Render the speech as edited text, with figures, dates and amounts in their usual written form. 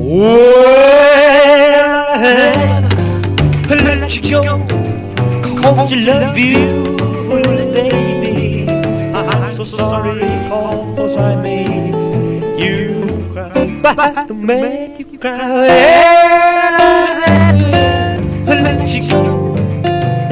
let you go, 'cause you love you, baby. I'm so sorry, 'cause I made you cry. But I made you cry. Let you go.